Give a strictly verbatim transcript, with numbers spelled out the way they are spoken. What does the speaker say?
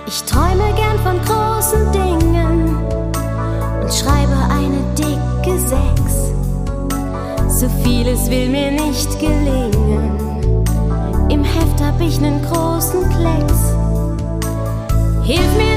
Ich träume gern von großen Dingen und schreibe eine dicke Sechs. So vieles will mir nicht gelingen, im Heft hab ich nen großen Klecks. Hilf mir